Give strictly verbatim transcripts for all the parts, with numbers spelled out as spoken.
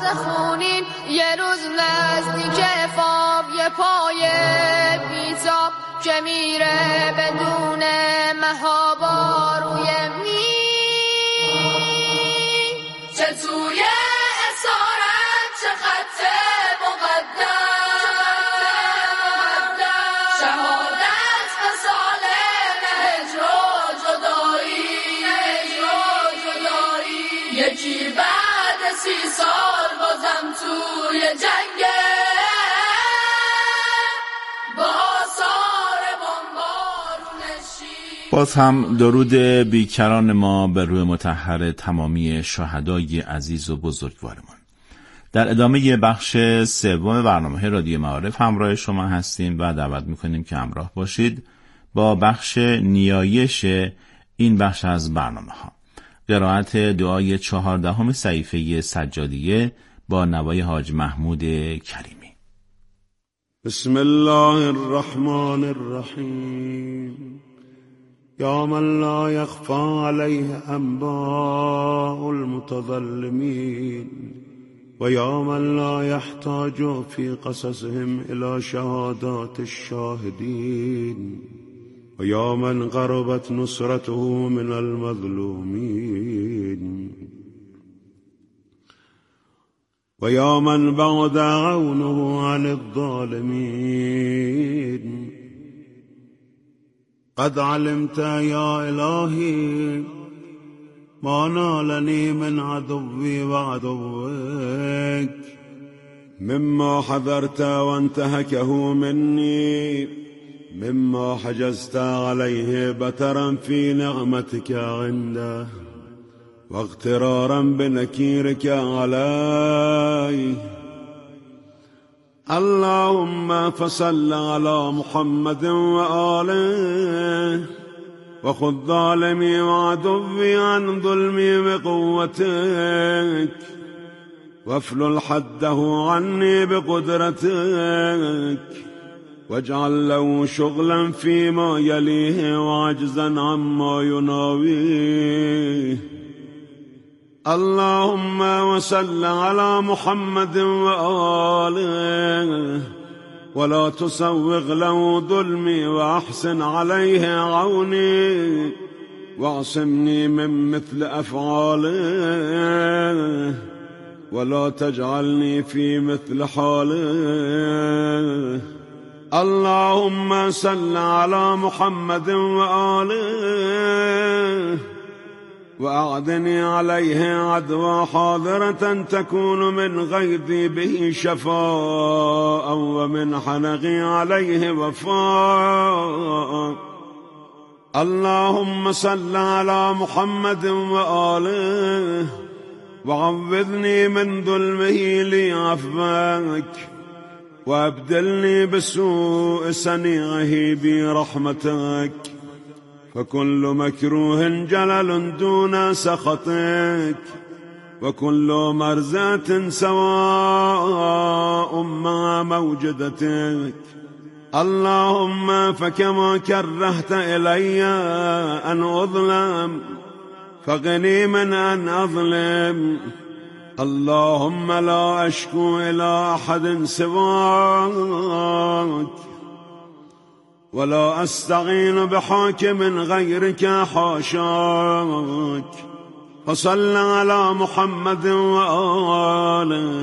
خونین یه روز نزدیک فام یه پای بیتاب که میره بدون مهابا روی می چه توی اسارت چه خط مقدم شهادت به سالم هجر و جدایی هجر و جدایی یکی بعد سی سال بازم توی جنگه با آثار بمبارونشی. باز هم درود بیکران ما به روح مطهر تمامی شهدای عزیز و بزرگوارمان. در ادامه بخش سوم برنامه رادیو معارف همراه شما هستیم و دعوت میکنیم که همراه باشید با بخش نیایش این بخش از برنامه ها. قرائت دعای چهاردهم صحیفه سجادیه با نوای حاج محمود کریمی. بسم الله الرحمن الرحیم. یا من لا یخفى علیه انباء المتظلمین و یا من لا یحتاج فی قصصهم الى شهادات الشاهدین و یا من قربت نصرته من المظلومین و یا من بعد عونه عن الظالمین. قد علمت یا الهی ما نالنی من عدوی و عدوک مما حذرت وانتهكه مني مما حجزت عليه بترا في نعمتك عنده واغترارا بنكيرك عليه. اللهم فصل على محمد وآله وخذ ظالمي وعدوي عن ظلمي بقوتك وافلل حده عني بقدرتك واجعل له شغلا فيما يليه وعجزا عما يناويه. اللهم وصل على محمد وآله ولا تسوغ له ظلمي وأحسن عليه عوني واعصمني من مثل أفعاله ولا تجعلني في مثل حاله. اللهم صل على محمد وآله وأعدني عليه عدوى حاضرة تكون من غيظي به شفاء ومن حنقي عليه وفاء. اللهم صل على محمد وآله وعوذني من ظلمه لي عفوك وابدلني بسوء صنيعه برحمتك فكل مكروه جلل دون سخطك وكل مرزات سواء مع موجدتك. اللهم فكما كرهت إلي أن أظلم فغني من أن أظلم. اللهم لا أشكو إلى أحد سواك ولا أستعين بحاكم غيرك حاشاك. فصل على محمد وآله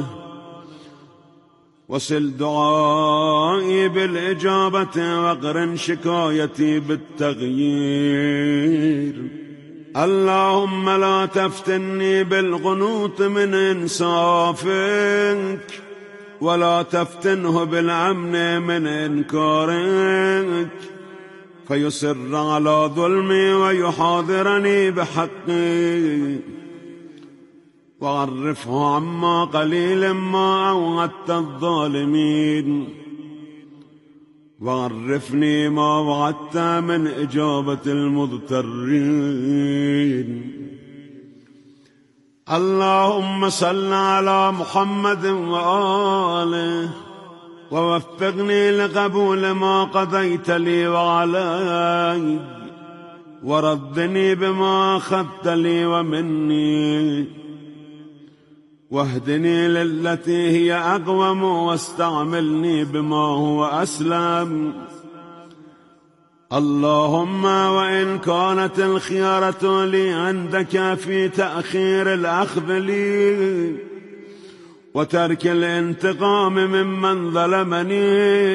وصل دعائي بالإجابة واقرن شكايتي بالتغيير. اللهم لا تفتني بالقنوط من إنصافك ولا تفتنه بالأمن من إنكارك فيصر على ظلمي ويحاضرني بحقي وعرفه عما قليل ما أوعدت الظالمين وعرفني ما وعدت من إجابة المضطرين. اللهم صل على محمد وآله ووفقني لقبول ما قضيت لي وعلي وردني بما أخذت لي ومني واهدني للتي هي أقوم واستعملني بما هو أسلم. اللهم وإن كانت الخيارة لي عندك في تأخير الأخذ لي وترك الانتقام ممن ظلمني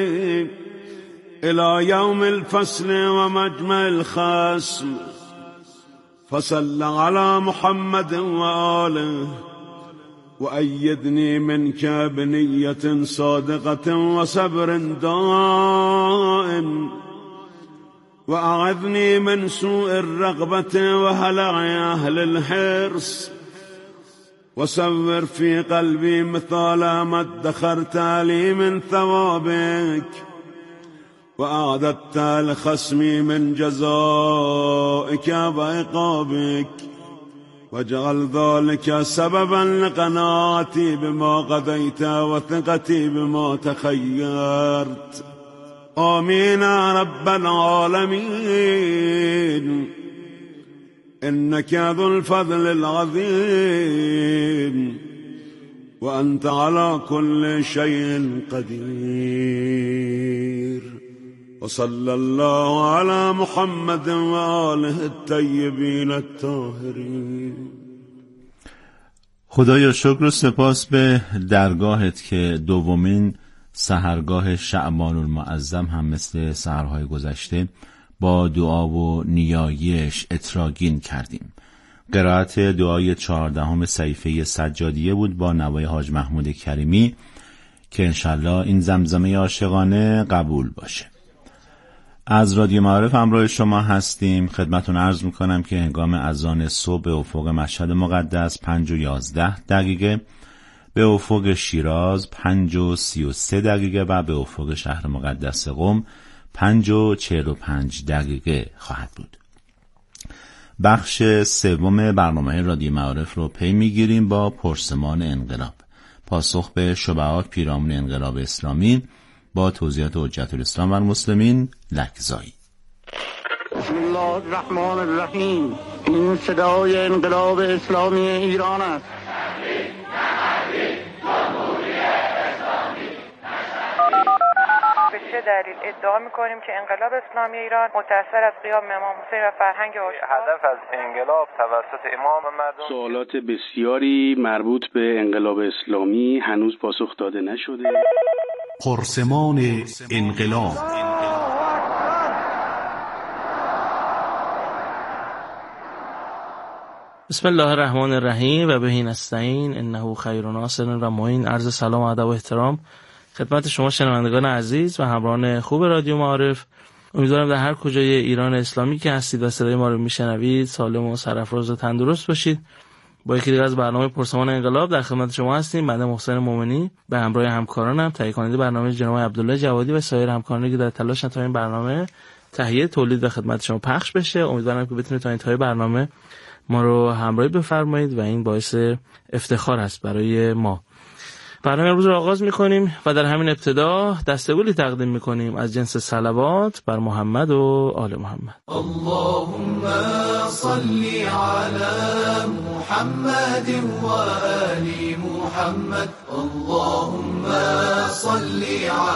إلى يوم الفصل ومجمع الخصم، فصل على محمد وآله، وأيدني منك بنية صادقة وصبر دائم، وأعذني من سوء الرغبة وهلع أهل الحرص، وصور في قلبي مثال ما ادخرت لي من ثوابك وأعددت لخصمي من جزائك وعقابك، واجعل ذلك سببا لقناعتي بما قضيت وثقتي بما تخيرت. آمين يا رب العالمين، إنك ذو الفضل العظيم، وأنت على كل شيء قدير. وصلى الله على محمد وآله الطيبين الطاهرين. خدایا شکر و سپاس به درگاهت که دومین سحرگاه شعبان المعظم هم مثل سحرهای گذشته با دعا و نیایش اتراگین کردیم. قرائت دعای چهاردهم صحیفه سجادیه بود با نوای حاج محمود کریمی که انشالله این زمزمه عاشقانه قبول باشه. از رادیو معارف همراه شما هستیم. خدمتون عرض میکنم که هنگام اذان صبح به افق مشهد مقدس پنج و یازده دقیقه، به افق شیراز پنج و سی و سه دقیقه و به افق شهر مقدس قم پنج و چهل و پنج دقیقه خواهد بود. بخش سوم برنامه رادیو معارف رو پی میگیریم با پرسمان انقلاب، پاسخ به شبهات پیرامون انقلاب اسلامی با توضیحات حجت الاسلام و المسلمین لکزایی. بسم الله الرحمن الرحیم. این صدای انقلاب اسلامی ایران است. به چه دلیل ادعا می‌کنیم که انقلاب اسلامی ایران متأثر از قیام امام حسین و فرهنگ آشوب؟ هدف از انقلاب توسط امام و مردم سوالات بسیاری مربوط به انقلاب اسلامی هنوز پاسخ داده نشده. پرسمان انقلاب. بسم الله الرحمن الرحیم و بهی نستعین انه خیر ناصر و معین. عرض سلام و ادب و احترام خدمت شما شنوندگان عزیز و همراهان خوب رادیو معارف. امیدوارم در هر کجای ایران اسلامی که هستید و صدای ما رو میشنوید سالم و سرافراز و تندرست باشید. با یکی دیگر از برنامه پرسمان انقلاب در خدمت شما هستیم. بنده محسن مومنی به همراه همکارانم تهیه کننده برنامه جناب عبدالله جوادی و سایر همکارانی که در تلاشن تا این برنامه تهیه، تولید و خدمت شما پخش بشه. امیدوارم که بتونید تا انتهای برنامه ما رو همراهی بفرمایید و این باعث افتخار است برای ما. برنامه امروز رو آغاز می‌کنیم و در همین ابتدا دستگلی تقدیم می‌کنیم از جنس صلوات بر محمد و آل محمد. اللهم صل على محمد و آل محمد. اللهم صل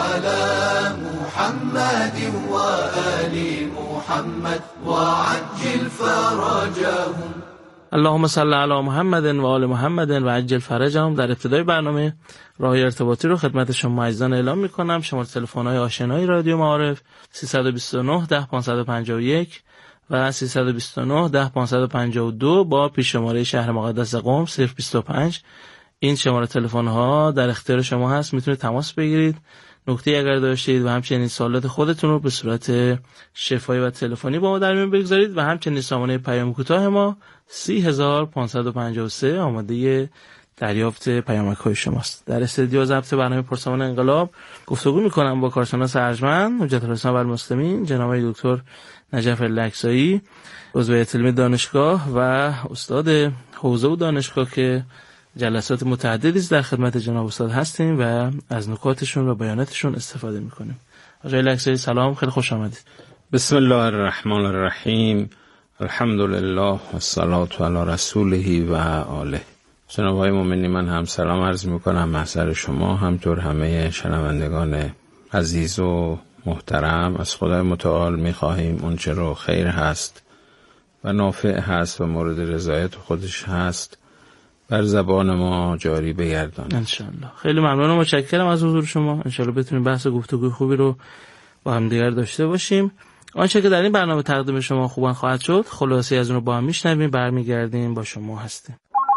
على محمد و آل محمد و عجل فرجهم. اللهم صل علی محمد و آل محمد و عجل فرجهم. در ابتدای برنامه راهی ارتباطی رو خدمت شما عزیزان اعلام می‌کنم. شماره تلفن‌های آشنای رادیو معارف سیصد و بیست و نه ده پانصد و پنجاه و یک و سیصد و بیست و نه ده پانصد و پنجاه و دو با پیش شماره شهر مقدس قم صفر بیست و پنج. این شماره تلفن‌ها در اختیار شما هست، میتونید تماس بگیرید، نکته اگر داشتید و همچنین سوالات خودتون رو به صورت شفاهی و تلفنی با ما در میون بگذارید و همچنین سامانه پیام کوتاه ما سی هزار پانصد و پنجاه و سه آماده دریافت پیامک‌های شماست. در استودیو ضبط برنامه پرسمان انقلاب گفتگو می‌کنم با کارشناس ارجمند حجت الاسلام و المسلمین جناب دکتر نجف لکزایی، عضو هیئت علمی دانشگاه و استاد حوزه و دانشگاه که جلسات متعددی در خدمت جناب استاد هستیم و از نکاتشون و بیاناتشون استفاده می‌کنیم. آقای لکزایی سلام، خیلی خوش آمدید. بسم الله الرحمن الرحیم. الحمدلله و الصلاة علی رسوله و آله. جناب‌های مومنین، من هم سلام عرض میکنم محضر شما، همطور همه شنوندگان عزیز و محترم. از خدای متعال میخواهیم اون چه رو خیر هست و نافع هست و مورد رضایت خودش هست بر زبان ما جاری بگردان انشالله. خیلی ممنونم و متشکرم از حضور شما. انشالله بتونیم بحث گفتگوی خوبی رو با هم دیگر داشته باشیم. آنچه که در این برنامه تقدیم شما خوبان خواهد شد، خلاصه از اون رو با هم میشنویم، برمیگردیم با شما هستیم.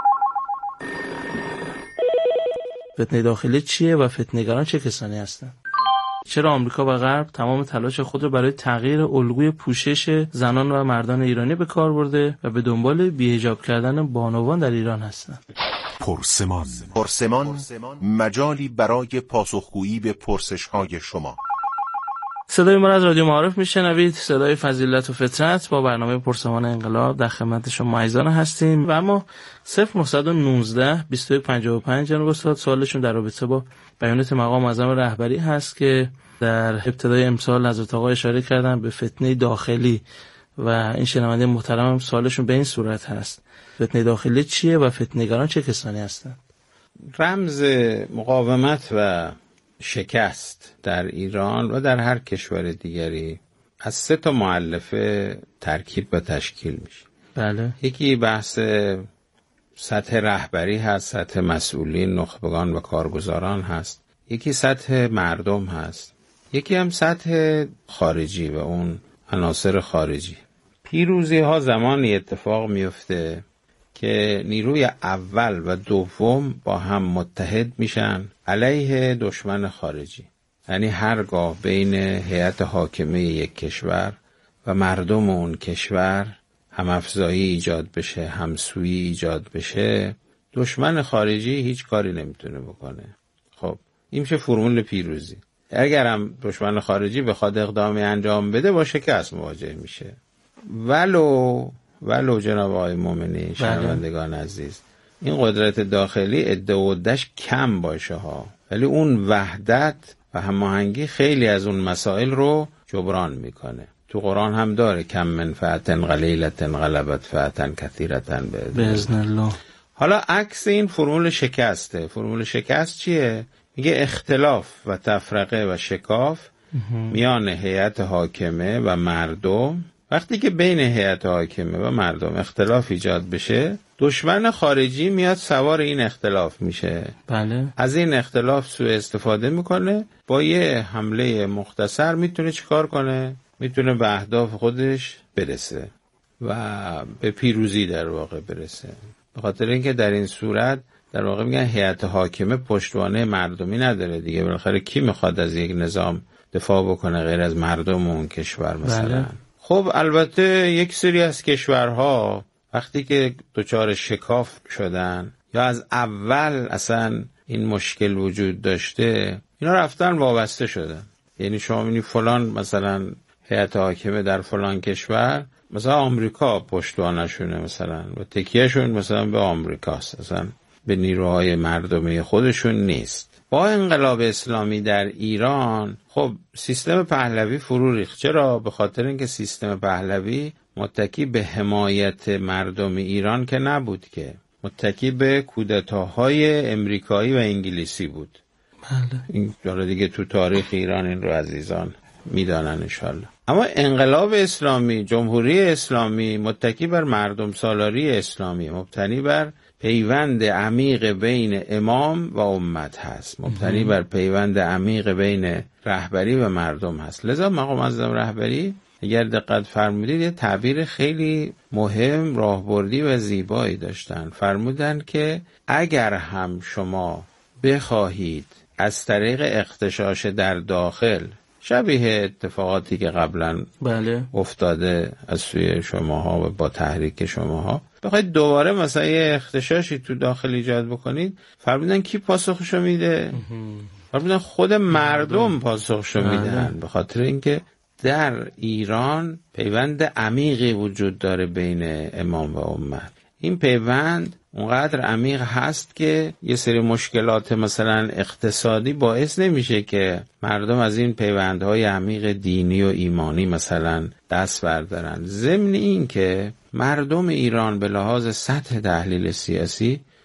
فتنه داخلی چیه و فتنه‌گران چه کسانی هستند؟ چرا آمریکا و غرب تمام تلاش خود را برای تغییر الگوی پوشش زنان و مردان ایرانی به کار برده و به دنبال بی‌حجاب کردن بانوان در ایران هستند؟ پرسمان پرسمان مجالی برای پاسخگویی به پرسش‌های شما. صدای ما از رادیو معارف میشنوید، صدای فضیلت و فطرت. با برنامه پرسمان انقلاب در خدمت شما عزیزان هستیم و اما صفر نه یک نه بیست و یک پنجاه و پنج جناب استاد سوالشون در رابطه با بیانیه مقام معظم رهبری هست که در ابتدای امسال حضرت آقا اشاره کردن به فتنه داخلی و این شنونده محترم هم سوالشون به این صورت هست: فتنه داخلی چیه و فتنه‌گران چه کسانی هستند؟ رمز مقاومت و شکست در ایران و در هر کشور دیگری از سه تا مؤلفه ترکیب و تشکیل میشه. بله. یکی بحث سطح رهبری هست، سطح مسئولین، نخبگان و کارگزاران هست. یکی سطح مردم هست. یکی هم سطح خارجی و اون عناصر خارجی. پیروزی ها زمانی اتفاق میفته که نیروی اول و دوم با هم متحد میشن علیه دشمن خارجی. یعنی هرگاه بین هیئت حاکمه یک کشور و مردم اون کشور همافزایی ایجاد بشه، همسویی ایجاد بشه، دشمن خارجی هیچ کاری نمیتونه بکنه. خب این میشه فرمول پیروزی. اگر هم دشمن خارجی بخواد اقدامی انجام بده با شکست مواجه میشه. ولو ولو جناب آقای مومنی شنوندگان عزیز، این قدرت داخلی عده و عده‌اش کم باشه ها، ولی اون وحدت و هماهنگی خیلی از اون مسائل رو جبران میکنه. تو قرآن هم داره کم من فئة قلیلة غلبت فئة کثیرة باذن الله. حالا عکس این فرمول شکسته. فرمول شکست چیه؟ میگه اختلاف و تفرقه و شکاف میان هیئت حاکمه و مردم. وقتی که بین هیئت حاکمه و مردم اختلاف ایجاد بشه، دشمن خارجی میاد سوار این اختلاف میشه. بله. از این اختلاف سوء استفاده میکنه، با یه حمله مختصر میتونه چیکار کنه؟ میتونه به اهداف خودش برسه و به پیروزی در واقع برسه. به خاطر اینکه در این صورت در واقع میگن هیئت حاکمه پشتوانه مردمی نداره دیگه. بالاخره کی میخواد از یک نظام دفاع بکنه غیر از مردم اون کشور مثلا؟ بله. خب البته یک سری از کشورها وقتی که دچار شکاف شدن یا از اول اصلا این مشکل وجود داشته، اینا رفتن وابسته شدن. یعنی شما می‌بینید فلان مثلا هیئت حاکمه در فلان کشور، مثلا آمریکا پشتوانه‌شونه مثلا و تکیهشون مثلا به آمریکاست، اصلا به نیروهای مردمی خودشون نیست. با انقلاب اسلامی در ایران خب سیستم پهلوی فرو ریخت. چرا؟ به خاطر اینکه سیستم پهلوی متکی به حمایت مردم ایران که نبود، که متکی به کودتاهای امریکایی و انگلیسی بود. بله. این جالب دیگه تو تاریخ ایران این رو عزیزان میدانن انشالله. اما انقلاب اسلامی، جمهوری اسلامی متکی بر مردم سالاری اسلامی، مبتنی بر پیوند عمیق بین امام و امت هست، مبتنی بر پیوند عمیق بین رهبری و مردم هست. لذا مقام معظم رهبری اگر دقت فرمودید یه تعبیر خیلی مهم، راهبردی و زیبایی داشتن. فرمودن که اگر هم شما بخواهید از طریق اغتشاش در داخل، شبیه اتفاقاتی که قبلا بله افتاده از سوی شماها و با تحریک شماها، بخواید دوباره مثلا یه اغتشاشی تو داخل ایجاد بکنید، فرمودن کی پاسخشو میده؟ فرمودن خود مردم پاسخشو میدن. به خاطر اینکه در ایران پیوند عمیقی وجود داره بین امام و امت. این پیوند اونقدر عمیق هست که یه سری مشکلات مثلا اقتصادی باعث نمیشه که مردم از این پیوندهای عمیق دینی و ایمانی مثلا دست بردارن. ضمن این که مردم ایران به لحاظ سطح تحلیل سیاسی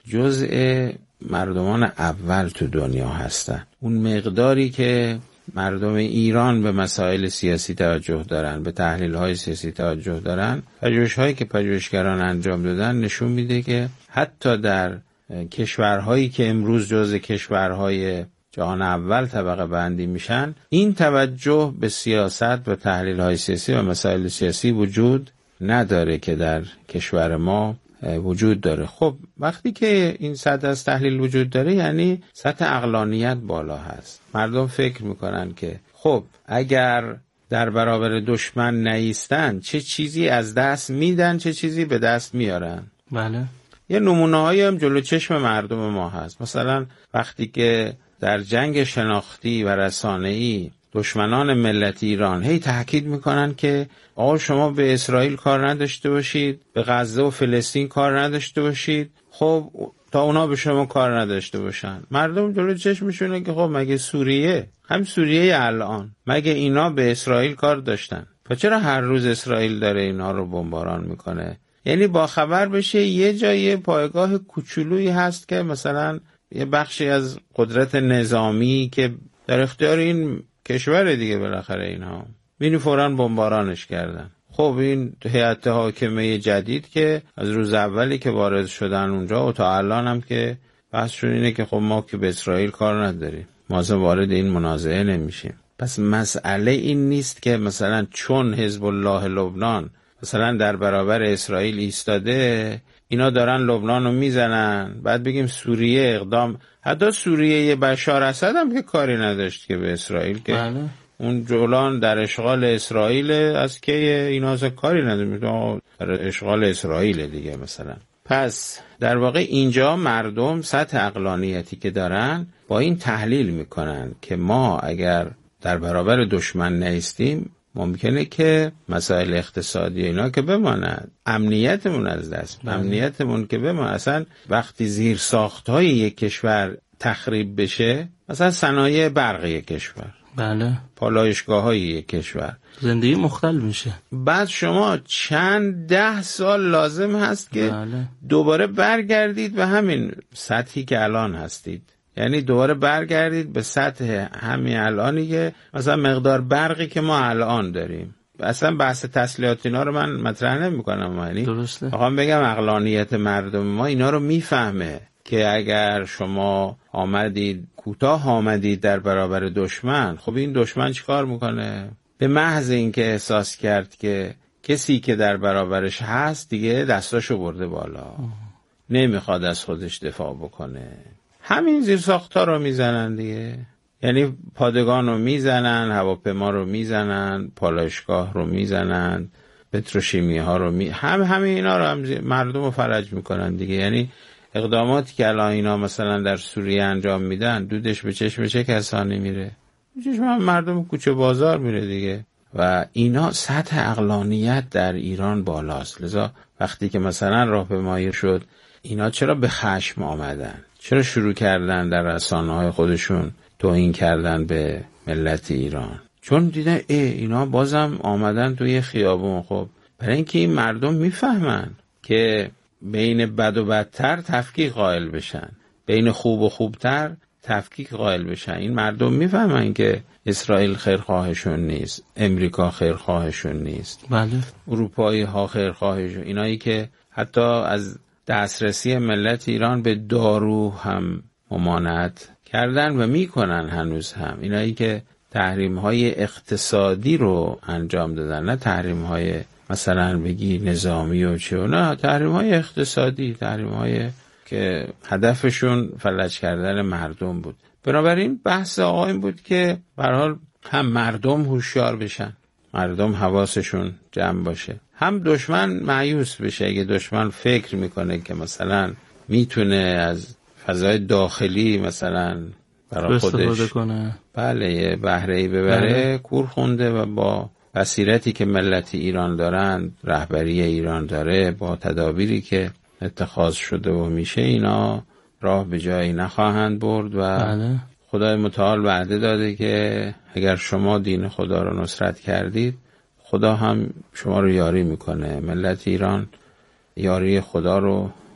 جزء مردمان اول تو دنیا هستن. اون مقداری که مردم ایران به مسائل سیاسی توجه دارن، به تحلیل‌های سیاسی توجه دارن، پژوهش‌هایی که پژوهشگران انجام دادن نشون میده که حتی در کشورهایی که امروز جزء کشورهای جهان اول طبقه بندی میشن، این توجه به سیاست و تحلیل‌های سیاسی و مسائل سیاسی وجود نداره که در کشور ما وجود داره. خب وقتی که این سطح از تحلیل وجود داره یعنی سطح عقلانیت بالا هست. مردم فکر میکنن که خب اگر در برابر دشمن نایستن چه چیزی از دست میدن، چه چیزی به دست میارن. بله. یه نمونه‌هایی هم جلو چشم مردم ما هست. مثلا وقتی که در جنگ شناختی و رسانه‌ای دشمنان ملت ایران هی تاکید میکنن که آقا شما به اسرائیل کار نداشته باشید، به غزه و فلسطین کار نداشته باشید، خب تا اونا به شما کار نداشته باشن. مردم جلو چشمشونه که خب مگه سوریه، هم سوریه الان، مگه اینا به اسرائیل کار داشتن؟ پس چرا هر روز اسرائیل داره اینا رو بمباران میکنه؟ یعنی با خبر بشه یه جای پایگاه کوچولویی هست که مثلا یه بخشی از قدرت نظامی که در اختیار این کشور دیگه بالاخره اینها بینی فوراً بمبارانش کردن. خب این هیئت حاکمه جدید که از روز اولی که وارد شدن اونجا و تا الان هم که بحثشون اینه که خب ما که به اسرائیل کار نداریم، ما اصلا وارد این منازعه نمیشیم. پس مسئله این نیست که مثلا چون حزب الله لبنان مثلا در برابر اسرائیل ایستاده اینا دارن لبنان رو میزنن بعد بگیم سوریه اقدام. حتی سوریه بشار اسد هم که کاری نداشت که به اسرائیل که بله. اون جولان در اشغال اسرائیل از که اینا اصلا کاری نداره، در اشغال اسرائیل دیگه مثلا. پس در واقع اینجا مردم سطح عقلانیتی که دارن با این تحلیل میکنن که ما اگر در برابر دشمن نیستیم ممکنه که مسائل اقتصادی اینا که بماند، امنیتمون از دست، بله. امنیتمون که بماند. اصلا وقتی زیر ساختهای یک کشور تخریب بشه، مثلا صنایع برق یک کشور، بله، پالایشگاه های یک کشور، زندگی مختل میشه. بعد شما چند ده سال لازم هست که بله. دوباره برگردید به همین سطحی که الان هستید. یعنی دوباره برگردید به سطح همین الانی که مثلا مقدار برقی که ما الان داریم. اصلا بحث تسلیحات اینا رو من مطرح نمی‌کنم، یعنی درسته. میخوام بگم عقلانیت مردم ما اینا رو میفهمه که اگر شما آمدید کوتاه آمدید در برابر دشمن، خب این دشمن چیکار میکنه؟ به محض اینکه احساس کرد که کسی که در برابرش هست دیگه دستاشو برده بالا، آه. نمیخواد از خودش دفاع بکنه، همین زیر ساخت‌ها رو میزنن دیگه. یعنی پادگان رو میزنن، هواپیما رو میزنن، پالایشگاه رو میزنن، پتروشیمی ها رو می هم همین اینا رو هم مردم رو فرج میکنن دیگه. یعنی اقداماتی که الان اینا مثلا در سوریه انجام میدن دودش به چشم چه کسانی میره؟ به چشم مردم کوچه بازار میره دیگه. و اینا سطح عقلانیت در ایران بالاست. لذا وقتی که مثلا راهپیمایی شد اینا چرا به خشم آمدن؟ چرا شروع کردن در رسانه‌های خودشون توهین کردن به ملت ایران؟ چون دیدن ای اینا بازم آمدن توی خیابون. خب برای اینکه این مردم میفهمن که بین بد و بدتر تفکیک قائل بشن، بین خوب و خوبتر تفکیک قائل بشن. این مردم میفهمن که اسرائیل خیرخواهشون نیست، امریکا خیرخواهشون نیست، بله، اروپایی ها خیرخواهشون، اینایی که حتی از دسترسی ملت ایران به دارو هم ممانعت کردن و میکنن هنوز هم، اینایی که تحریم های اقتصادی رو انجام دادن، نه تحریم های مثلا بگی نظامی و چه، نه تحریم های اقتصادی، تحریم های که هدفشون فلج کردن مردم بود. بنابراین بحث آقا این بود که به هر حال هم مردم هوشیار بشن، مردم حواسشون جمع باشه، هم دشمن مایوس بشه. اگه دشمن فکر میکنه که مثلا میتونه از فضای داخلی مثلا برای خودش کنه، بله یه بهره‌ای ببره، بله. کور خونده و با بصیرتی که ملت ایران دارن، رهبری ایران داره، با تدابیری که اتخاذ شده و میشه، اینا راه به جایی نخواهند برد و بله. خدای متعال وعده داده که اگر شما دین خدا رو نصرت کردید خدا هم شما رو یاری میکنه. ملت ایران یاری خدا رو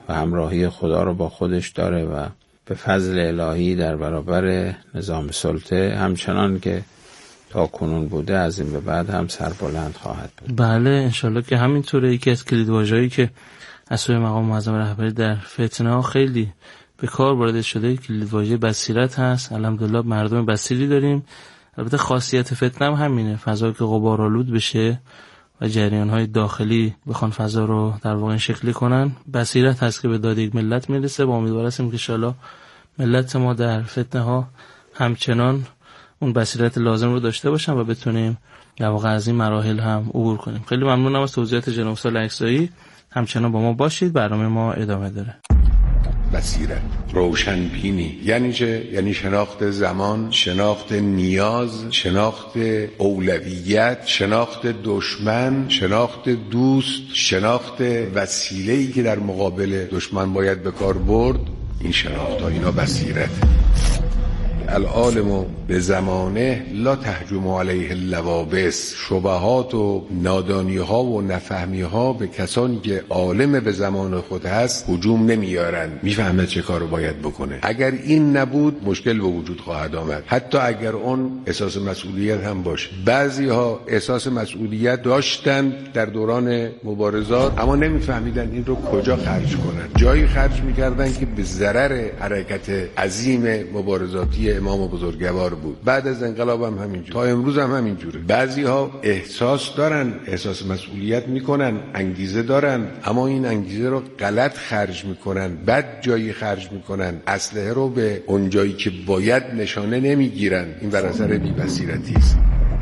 و همراهی خدا رو با خودش داره و به فضل الهی در برابر نظام سلطه همچنان که تا کنون بوده از این به بعد هم سربلند خواهد بود. بله انشالله که همینطوره. یکی از کلیدواژه‌ای که از سوی مقام معظم رهبری در فتنه ها خیلی به کار برده شده کلیدواژه بصیرت هست. الحمدلله مردم بصیری داریم. البته خاصیت فتنه هم همینه، فضا که غبارآلود بشه و جریان‌های داخلی بخوان فضا رو در واقع شکلی کنن. بصیرت هست که به داد یک ملت میرسه. با امیدوار هستیم که انشالله ملت ما در فتنه ها همچنان اون بصیرت لازم رو داشته باشن و بتونیم در واقع از این مراحل هم عبور کنیم. خیلی ممنونم از توضیحات جناب استاد لکزایی. همچنان با ما باشید، برنامه ما ادامه داره. بصیرت، روشنبینی یعنی چه؟ یعنی شناخت زمان، شناخت نیاز، شناخت اولویت، شناخت دشمن، شناخت دوست، شناخت وسیله‌ای که در مقابل دشمن باید به کار برد. این شناخت ها اینا بصیرت. العالم به زمانه لا تهجم علیه اللوابس. شبهات و نادانی ها و نفهمی ها به کسانی که عالم به زمان خود هست هجوم نمیارن، میفهمه چه کارو باید بکنه. اگر این نبود مشکل به وجود خواهد آمد، حتی اگر اون احساس مسئولیت هم باشه. بعضی ها احساس مسئولیت داشتن در دوران مبارزات اما نمیفهمیدن این رو کجا خرج کنن. جایی خرج میکردن که به ضرر حرکت عظیم مبارزاتی امام بزرگوار بود. بعد از انقلاب هم همینجور، تا امروز هم همینجوره. بعضی ها احساس دارن، احساس مسئولیت میکنن، انگیزه دارن، اما این انگیزه رو غلط خرج میکنن، بد جایی خرج میکنن، اسلحه رو به اون جایی که باید نشانه نمیگیرن. این بر اثر بی‌بصیرتی است.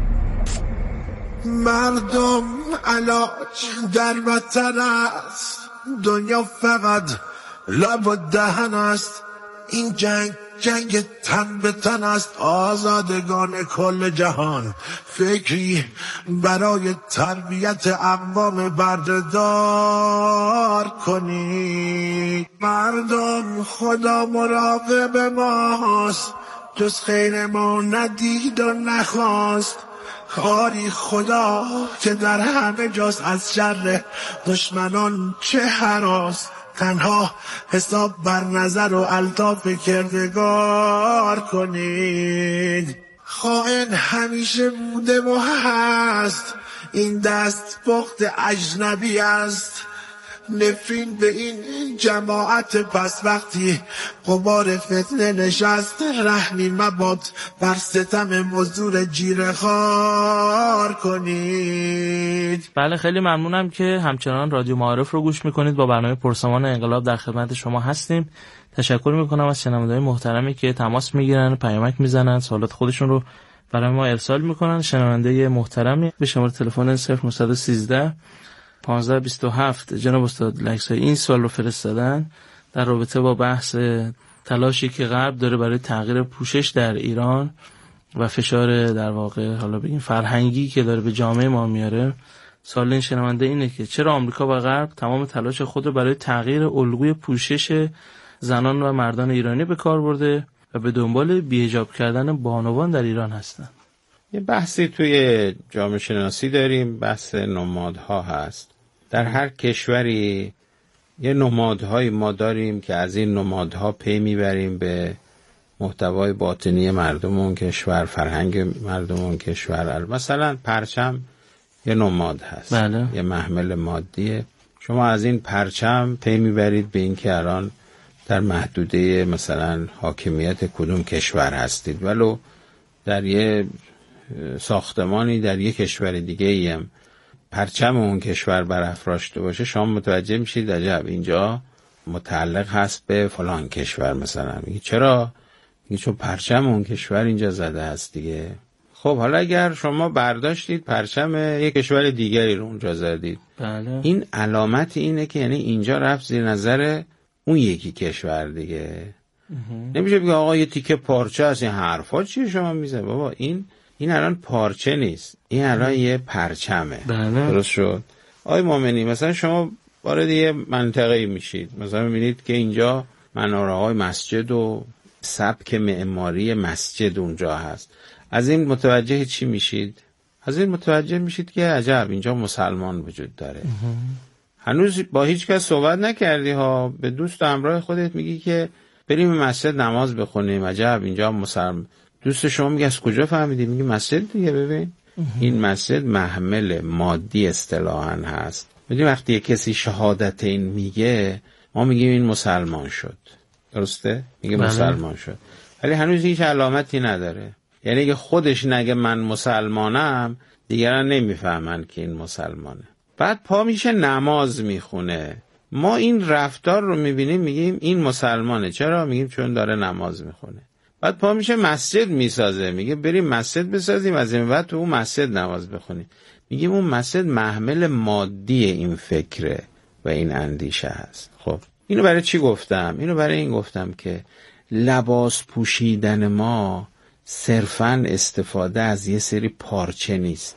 مردم علاج در وطن است، دنیا فقط لب و دهن است. این جنگ جنگ تن به تن است، آزادگان کل جهان فکری برای تربیت اقوام بردهدار کنید. مردم خدا مراقب ماست، جز خیر ما ندید و نخواست. کاری خدا که در همه جاست، از شر دشمنان چه هراست. تنها حساب بر نظر و الطاف کردگار کنید. خائن همیشه بوده و هست، این دست پخت اجنبی است. نفرین به این جماعت پس وقتی غبار فتنه نشست. رحمی مباد بر ستم مزدور جیره خوار کنید. بله خیلی ممنونم که همچنان رادیو معارف رو گوش میکنید. با برنامه پرسمان انقلاب در خدمت شما هستیم. تشکر میکنم از شنونده‌های محترمی که تماس میگیرن، پیامک میزنن، سوالات خودشون رو برای ما ارسال میکنن. شنونده محترمی به شماره تلفن صفر نه یک سه پانزده بیست و هفت جناب استاد لکزایی این سوال رو فرستادن در رابطه با بحث تلاشی که غرب داره برای تغییر پوشش در ایران و فشار در واقع حالا بگیم فرهنگی که داره به جامعه ما میاره. سوال این شنونده اینه که چرا آمریکا و غرب تمام تلاش خود رو برای تغییر الگوی پوشش زنان و مردان ایرانی به کار برده و به دنبال بی‌حجاب کردن بانوان در ایران هستن؟ یه بحثی توی جامعه شناسی داریم، بحث نمادها هست. در هر کشوری یه نمادهایی ما داریم که از این نمادها پی میبریم به محتوای باطنی مردم اون کشور، فرهنگ مردم اون کشور. مثلا پرچم یه نماد هست، بله. یه محمل مادیه. شما از این پرچم پی میبرید به این که الان در محدوده مثلا حاکمیت کدوم کشور هستید، ولو در یه ساختمانی در یک کشور دیگه ایم پرچم اون کشور برافراشته باشه، شما متوجه میشید عجب اینجا متعلق هست به فلان کشور. مثلا میگه چرا؟ میگه چون پرچم اون کشور اینجا زده هست دیگه. خب حالا اگر شما برداشتید پرچم یک کشور دیگری رو اونجا زدید، بله. این علامت اینه که یعنی اینجا رفت زیر نظر اون یکی کشور دیگه. نمیشه بگه آقا یه تیکه پارچه هست، این حرفا چیه شما میزنید؟ بابا این این الان پارچه نیست، این الان یه پرچمه. بله. درست شد؟ آقای مومنی مثلا شما وارد یه منطقه‌ای میشید، مثلا میبینید که اینجا مناره‌های مسجد و سبک معماری مسجد اونجا هست. از این متوجه چی میشید؟ از این متوجه میشید که عجب اینجا مسلمان وجود داره. هنوز با هیچ کس صحبت نکردی ها، به دوست و همراه خودت میگی که بریم مسجد نماز بخونیم، عجب اینجا مسلم. دوست شما میگه از کجا فهمیدی؟ میگه مسجد دیگه. ببین این مسجد محمل مادی اصطلاحاً هست. میدونی وقتی یک کسی شهادت این میگه ما میگیم این مسلمان شد، درسته؟ میگه بله. مسلمان شد، ولی هنوز هیچ علامتی نداره. یعنی که خودش نگه من مسلمانم دیگران نمیفهمن که این مسلمانه. بعد پا میشه نماز میخونه، ما این رفتار رو میبینیم میگیم این مسلمانه. چرا؟ میگیم چون داره نماز میخونه. بعد پا میشه مسجد میسازه، میگه بریم مسجد بسازیم از این بعد تو اون مسجد نماز بخونیم. میگیم اون مسجد محمل مادی این فکره و این اندیشه هست. خب اینو برای چی گفتم؟ اینو برای این گفتم که لباس پوشیدن ما صرفاً استفاده از یه سری پارچه نیست.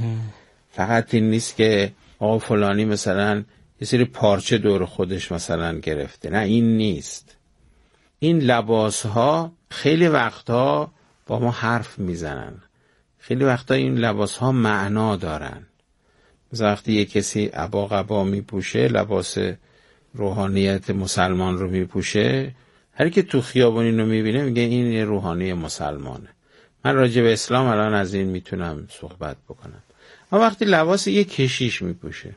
فقط این نیست که آقا فلانی مثلا یه سری پارچه دور خودش مثلا گرفته، نه این نیست. این لباس ها خیلی وقتها با ما حرف میزنن، خیلی وقتا این لباس ها معنا دارن. مثلا وقتی یه کسی عبا قبا میپوشه، لباس روحانیت مسلمان رو میپوشه، هر کی تو خیابون اینو میبینه میگه این یه روحانی مسلمانه. من راجع به اسلام الان از این میتونم صحبت بکنم. اما وقتی لباس یه کشیش میپوشه،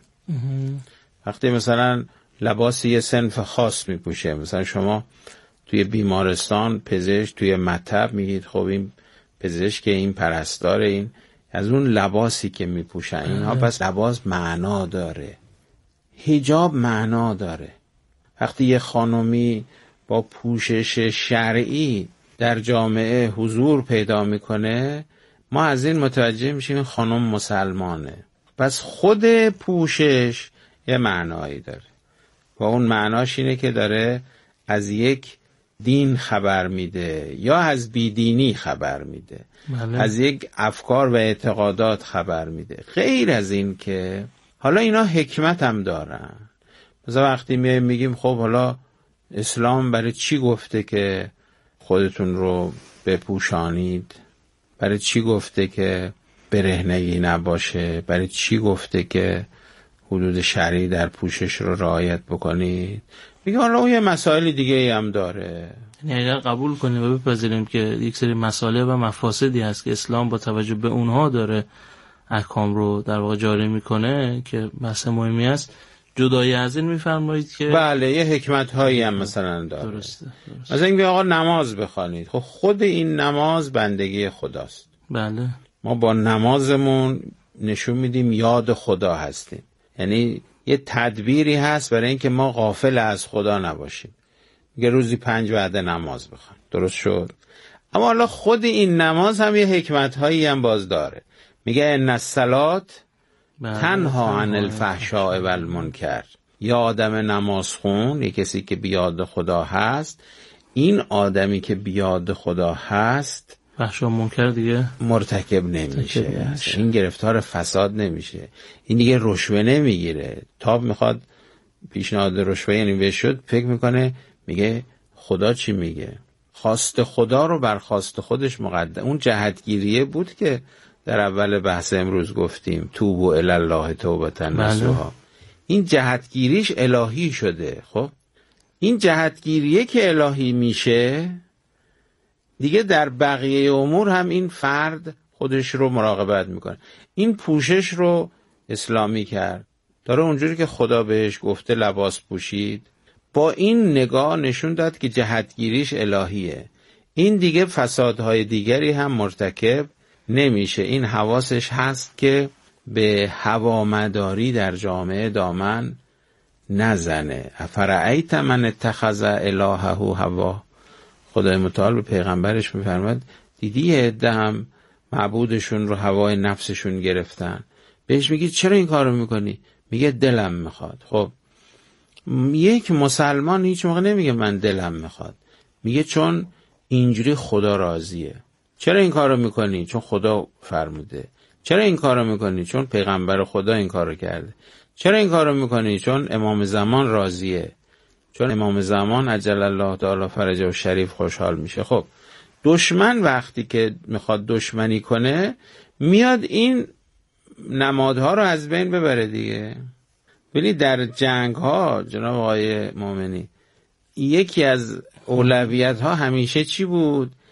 وقتی مثلا لباس یه صنف خاص میپوشه، مثلا شما توی بیمارستان پزشک توی مطب میگید خب این پزشک، این پرستار، این از اون لباسی که میپوشن اینها، پس لباس معنا داره، حجاب معنا داره. وقتی یه خانمی با پوشش شرعی در جامعه حضور پیدا میکنه، ما از این متوجه میشیم این خانم مسلمانه. پس خود پوشش یه معنایی داره و اون معناش اینه که داره از یک دین خبر میده یا از بیدینی خبر میده، بله. از یک افکار و اعتقادات خبر میده. غیر از این که حالا اینا حکمت هم دارن. مثلا وقتی میگیم خب حالا اسلام برای چی گفته که خودتون رو بپوشانید، برای چی گفته که برهنگی نباشه، برای چی گفته که حدود شرعی در پوشش رو رعایت بکنید، میگه حالا اون یه مسائل دیگه هم داره. یعنی اگر قبول کنیم و بپذیریم که یک سری مسائل و مفاسدی هست که اسلام با توجه به اونها داره احکام رو در واقع جاری میکنه که بحث مهمی است، جدای از این میفرمایید که بله یه حکمت هایی هم مثلا داره. درسته, درسته. مثلا اینکه آقا نماز بخوانید، خب خود این نماز بندگی خداست. بله. ما با نمازمون نشون میدیم یاد خدا هستیم، یعنی یه تدبیری هست برای اینکه ما غافل از خدا نباشیم. میگه روزی پنج وعده نماز بخوان، درست شد. اما حالا خود این نماز هم یه حکمت هایی هم باز داره. میگه ان الصلاه تنها عن الفحشاء و المنکر. یا آدم نمازخون، یه کسی که بیاد خدا هست، این آدمی که بیاد خدا هست فحشا منکر دیگه مرتکب نمیشه، این گرفتار فساد نمیشه، این دیگه رشوه نمیگیره. تاب میخواد پیشنهاد رشوه یعنی بهش شد، فکر میکنه میگه خدا چی میگه، خواست خدا رو بر خواست خودش مقدم. اون جهتگیریه بود که در اول بحث امروز گفتیم توبو الی الله توبة نصوحا. این جهتگیریش الهی شده. خب این جهتگیریه که الهی میشه دیگه در بقیه امور هم این فرد خودش رو مراقبت میکنه. این پوشش رو اسلامی کرد، داره اونجوری که خدا بهش گفته لباس پوشید، با این نگاه نشون داد که جهتگیریش الهیه. این دیگه فسادهای دیگری هم مرتکب نمیشه. این حواسش هست که به هوامداری در جامعه دامن نزنه. افرأیت من اتخذ الهه هوا. خدای متعال به پیغمبرش میفرماد دیدی یه عده هم معبودشون رو هوای نفسشون گرفتن. بهش میگی چرا این کارو میکنی؟ میگه دلم میخواد. خب یک مسلمان هیچ موقع نمیگه من دلم میخواد، میگه چون اینجوری خدا راضیه. چرا این کارو میکنی؟ چون خدا فرموده. چرا این کارو میکنی؟ چون پیغمبر خدا این کارو کرده. چرا این کارو میکنی؟ چون امام زمان راضیه، چون امام زمان عجل الله تعالی فرجه و شریف خوشحال میشه. خب دشمن وقتی که میخواد دشمنی کنه میاد این نمادها رو از بین ببره دیگه. ببینید در جنگ ها جناب آقای مومنی یکی از اولویت ها همیشه چی بود؟